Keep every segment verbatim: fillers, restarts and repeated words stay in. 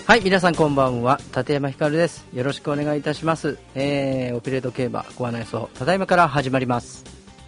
はい、皆さんこんばんは。立山ひかるです。よろしくお願いいたします。えー、オペレート競馬ご案内層ただいまから始まります。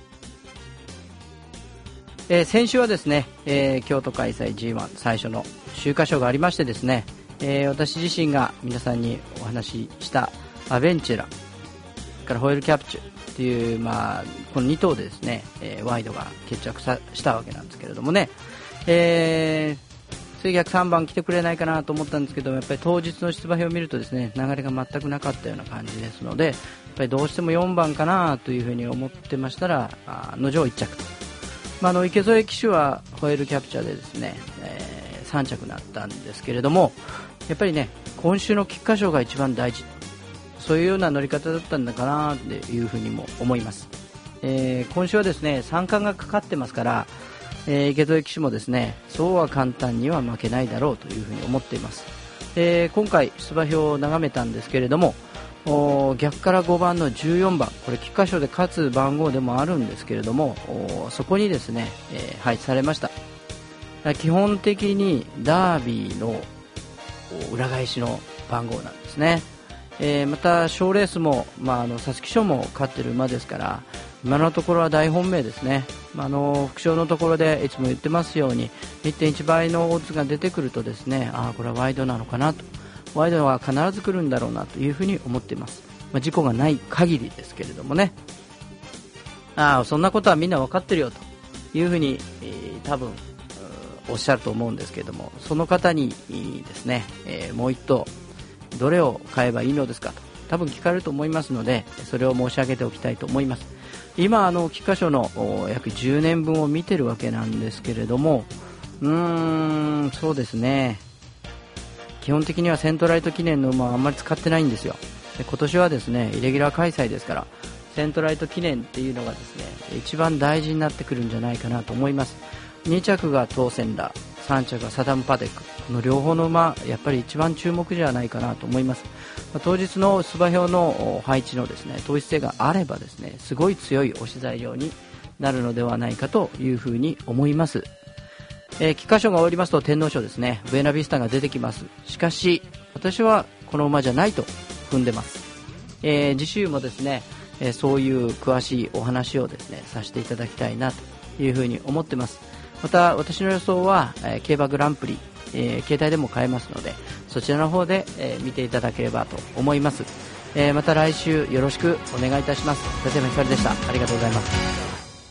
えー、先週はですね、えー、京都開催 ジーワン 最初の秋華賞がありましてですね、えー、私自身が皆さんにお話ししたアベンチェラからホイールキャプチュっていう、まあ、このに頭でですね、えー、ワイドが決着さしたわけなんですけれどもね、えー次逆さんばん来てくれないかなと思ったんですけど、やっぱり当日の出馬表を見るとですね、流れが全くなかったような感じですので、やっぱりどうしてもよんばんかなというふうに思ってましたら、あの定いっ着と、まあ、あの池添騎手はホエールキャプチャーでですね、えー、さん着になったんですけれども、やっぱりね、今週の菊花賞が一番大事、そういうような乗り方だったんだかなというふうにも思います。えー、今週はですね、三冠がかかってますから、えー、池添騎手もですね、そうは簡単には負けないだろうというふうに思っています。えー、今回出馬表を眺めたんですけれども、逆からごばんのじゅうよんばん、これ菊花賞で勝つ番号でもあるんですけれども、そこにですね、えー、配置されました。基本的にダービーの裏返しの番号なんですね。えー、また賞レースも、まあ、あの皐月賞も勝ってる馬ですから、今のところは大本命ですね。あの副賞のところでいつも言ってますように いってんいち 倍のオッズが出てくるとですね、あこれはワイドなのかなと、ワイドは必ず来るんだろうなというふうに思っています。まあ、事故がない限りですけれどもね、あそんなことはみんな分かってるよというふうに、えー、多分おっしゃると思うんですけれども、その方にですね、えー、もう一頭どれを買えばいいのですかと多分聞かれると思いますので、それを申し上げておきたいと思います。今あの菊花賞の約じゅうねんぶんを見てるわけなんですけれども、うーんそうですね、基本的にはセントライト記念の馬はあんまり使ってないんですよ。で今年はですねイレギュラー開催ですから、セントライト記念っていうのがですね一番大事になってくるんじゃないかなと思います。に着が当選だ、さん着がサダムパテック、この両方の馬やっぱり一番注目じゃないかなと思います。当日の出馬表の配置のですね統一性があればですね、すごい強い押し材料になるのではないかというふうに思います。えー、菊花賞が終わりますと天皇賞ですね、ブエナビスタが出てきます。しかし私はこの馬じゃないと踏んでます。えー、次週もですね、えー、そういう詳しいお話をですねさせていただきたいなというふうに思ってます。また私の予想は、えー、競馬グランプリ、えー、携帯でも買えますので、そちらの方で、えー、見ていただければと思います。えー、また来週よろしくお願いいたします。立山ひかるでした。ありがとうございます。